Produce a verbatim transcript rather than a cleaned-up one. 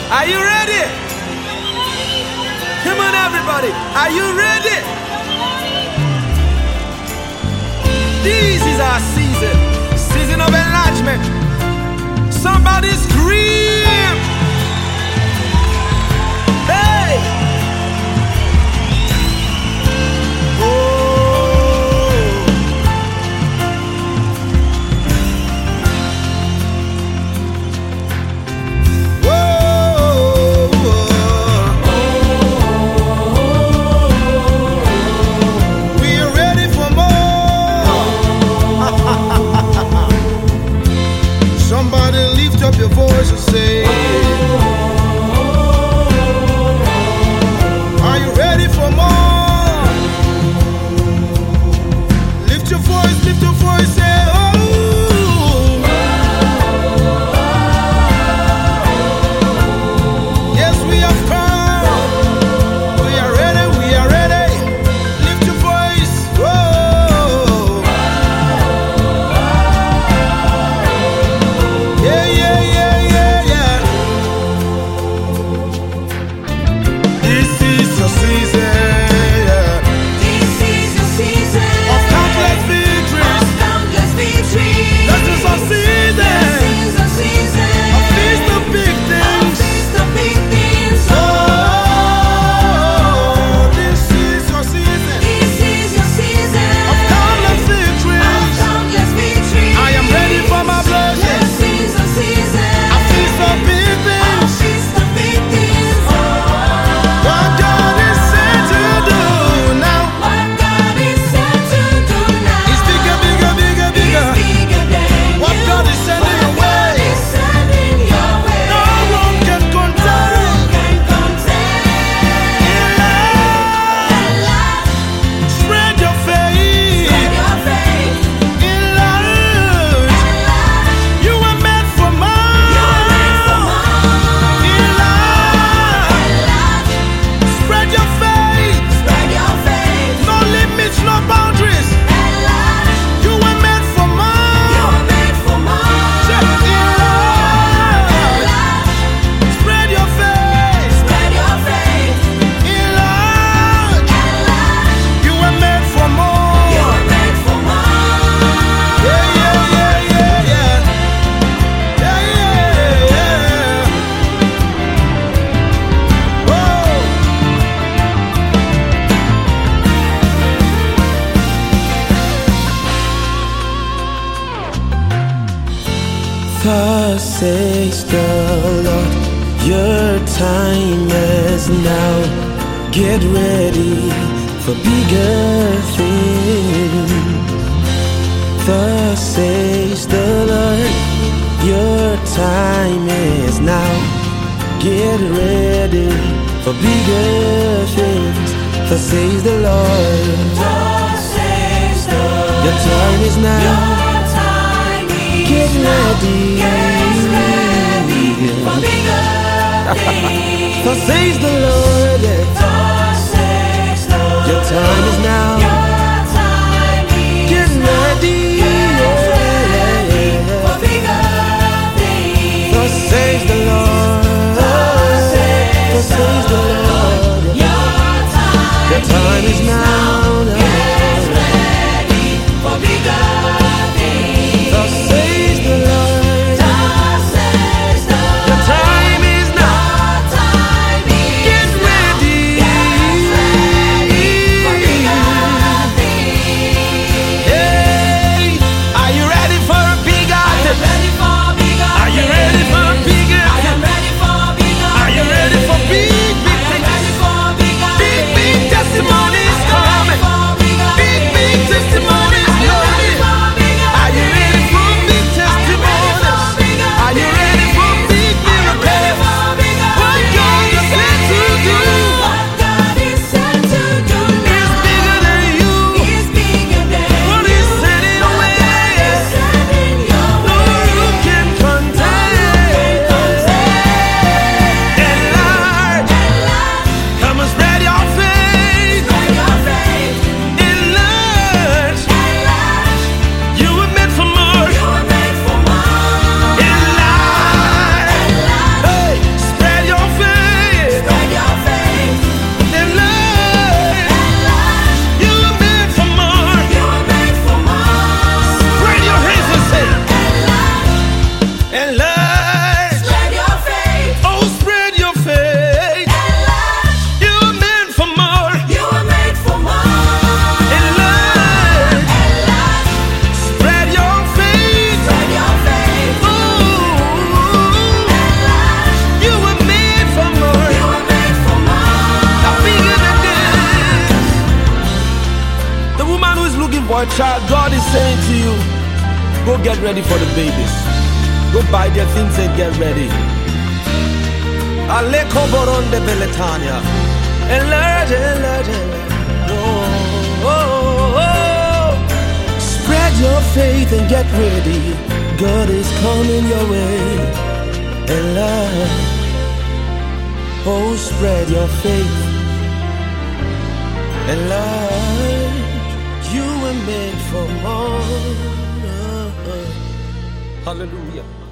Are you ready? Come on, everybody. Are you ready? This is our season. Season of enlargement. Somebody scream. Hey. Your voice and say, are you ready for more? Lift your voice, lift your voice, say, oh. Yes, we have come. We are ready, we are ready. Lift your voice, oh. Yeah, yeah, yeah. Thus says the Lord, your time is now. Get ready for bigger things. Thus says the Lord, your time is now. Get ready for bigger things. Thus says the Lord, Thus says the Lord, your time is now. Get ready, get ready for bigger things. Thus says the Lord, Thus says the Lord, your time is now. Your time is Get ready, Get ready for bigger things. Thus says the Lord, Thus says the Lord, your time, your time is now. Get ready for bigger things. Thus says the Lord, Thus says the your time is now. Your time is Get ready, Get ready for bigger looking for a child, God is saying to you, go get ready for the babies. Go buy their things and get ready. Aleko boronde beletania. Enlarge, enlarge, enlarge. Oh, oh, oh. Spread your faith and get ready. God is coming your way. Enlarge. Oh, spread your faith. Enlarge. You were made for more. Hallelujah.